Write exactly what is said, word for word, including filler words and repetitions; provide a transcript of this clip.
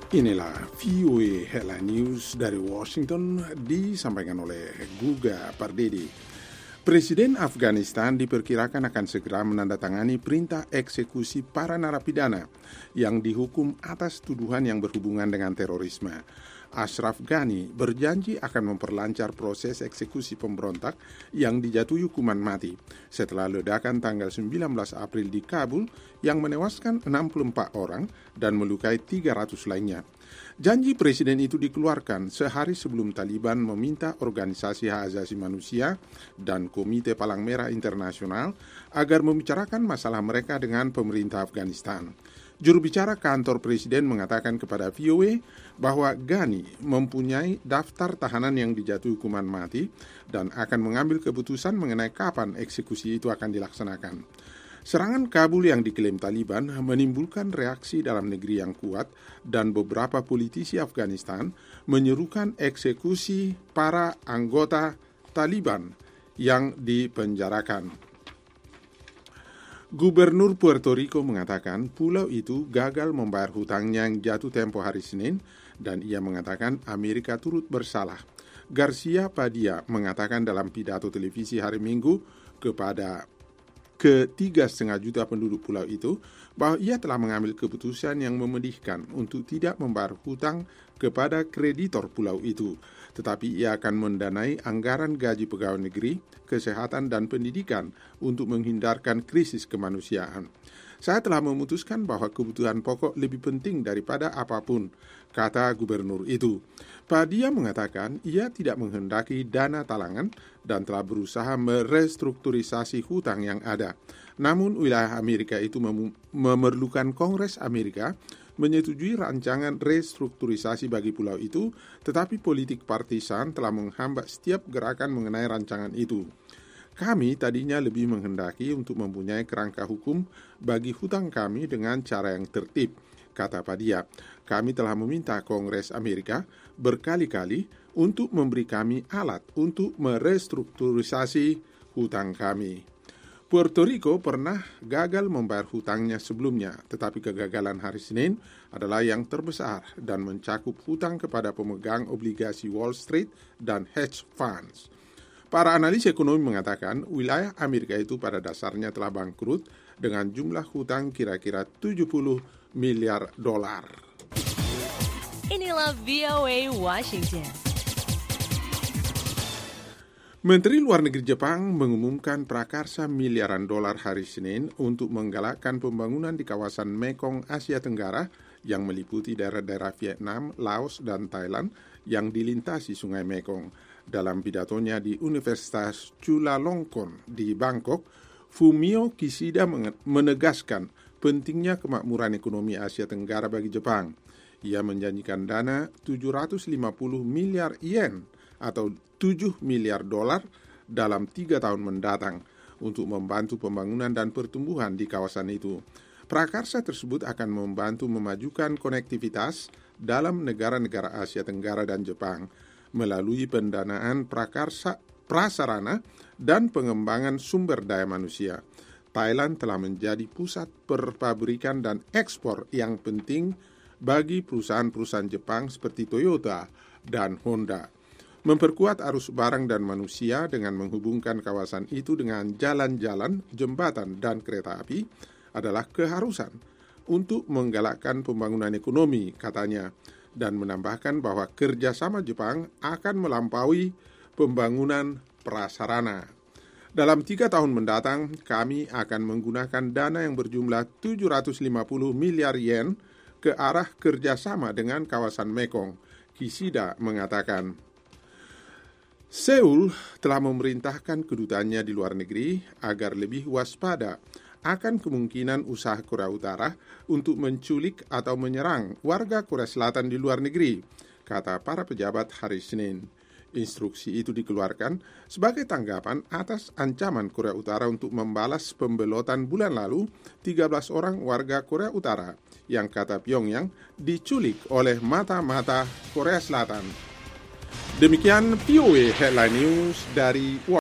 Inilah V O A Headline News dari Washington disampaikan oleh Guga Pardede. Presiden Afghanistan diperkirakan akan segera menandatangani perintah eksekusi para narapidana yang dihukum atas tuduhan yang berhubungan dengan terorisme. Ashraf Ghani berjanji akan memperlancar proses eksekusi pemberontak yang dijatuhi hukuman mati setelah ledakan tanggal sembilan belas April di Kabul yang menewaskan enam puluh empat orang dan melukai tiga ratus lainnya. Janji presiden itu dikeluarkan sehari sebelum Taliban meminta Organisasi Hak Asasi Manusia dan Komite Palang Merah Internasional agar membicarakan masalah mereka dengan pemerintah Afghanistan. Juru bicara kantor presiden mengatakan kepada V O A bahwa Ghani mempunyai daftar tahanan yang dijatuhi hukuman mati dan akan mengambil keputusan mengenai kapan eksekusi itu akan dilaksanakan. Serangan Kabul yang diklaim Taliban menimbulkan reaksi dalam negeri yang kuat dan beberapa politisi Afghanistan menyerukan eksekusi para anggota Taliban yang dipenjarakan. Gubernur Puerto Rico mengatakan pulau itu gagal membayar hutangnya yang jatuh tempo hari Senin dan ia mengatakan Amerika turut bersalah. Garcia Padilla mengatakan dalam pidato televisi hari Minggu kepada ketiga setengah juta penduduk pulau itu bahwa ia telah mengambil keputusan yang memedihkan untuk tidak membayar hutang kepada kreditor pulau itu, tetapi ia akan mendanai anggaran gaji pegawai negeri, kesehatan dan pendidikan untuk menghindarkan krisis kemanusiaan. Saya telah memutuskan bahwa kebutuhan pokok lebih penting daripada apapun, kata gubernur itu. Padilla mengatakan ia tidak menghendaki dana talangan dan telah berusaha merestrukturisasi hutang yang ada. Namun wilayah Amerika itu mem- memerlukan Kongres Amerika menyetujui rancangan restrukturisasi bagi pulau itu, tetapi politik partisan telah menghambat setiap gerakan mengenai rancangan itu. Kami tadinya lebih menghendaki untuk mempunyai kerangka hukum bagi hutang kami dengan cara yang tertib, kata Padilla. Kami telah meminta Kongres Amerika berkali-kali untuk memberi kami alat untuk merestrukturisasi hutang kami. Puerto Rico pernah gagal membayar hutangnya sebelumnya, tetapi kegagalan hari Senin adalah yang terbesar dan mencakup hutang kepada pemegang obligasi Wall Street dan hedge funds. Para analis ekonomi mengatakan wilayah Amerika itu pada dasarnya telah bangkrut dengan jumlah hutang kira-kira tujuh puluh miliar dolar. Inilah V O A Washington. Menteri Luar Negeri Jepang mengumumkan prakarsa miliaran dolar hari Senin untuk menggalakkan pembangunan di kawasan Mekong Asia Tenggara yang meliputi daerah-daerah Vietnam, Laos, dan Thailand yang dilintasi Sungai Mekong. Dalam pidatonya di Universitas Chulalongkorn di Bangkok, Fumio Kishida menegaskan pentingnya kemakmuran ekonomi Asia Tenggara bagi Jepang. Ia menjanjikan dana tujuh ratus lima puluh miliar yen atau tujuh miliar dolar dalam tiga tahun mendatang untuk membantu pembangunan dan pertumbuhan di kawasan itu. Prakarsa tersebut akan membantu memajukan konektivitas dalam negara-negara Asia Tenggara dan Jepang melalui pendanaan prakarsa, prasarana dan pengembangan sumber daya manusia. Thailand telah menjadi pusat perpabrikan dan ekspor yang penting bagi perusahaan-perusahaan Jepang seperti Toyota dan Honda. Memperkuat arus barang dan manusia dengan menghubungkan kawasan itu dengan jalan-jalan, jembatan, dan kereta api adalah keharusan untuk menggalakkan pembangunan ekonomi, katanya, dan menambahkan bahwa kerjasama Jepang akan melampaui pembangunan prasarana. Dalam tiga tahun mendatang, kami akan menggunakan dana yang berjumlah tujuh ratus lima puluh miliar yen ke arah kerjasama dengan kawasan Mekong, Kishida mengatakan. Seoul telah memerintahkan kedutaannya di luar negeri agar lebih waspada akan kemungkinan usaha Korea Utara untuk menculik atau menyerang warga Korea Selatan di luar negeri, kata para pejabat hari Senin. Instruksi itu dikeluarkan sebagai tanggapan atas ancaman Korea Utara untuk membalas pembelotan bulan lalu tiga belas orang warga Korea Utara yang kata Pyongyang diculik oleh mata-mata Korea Selatan. Demikian V O A Headline News dari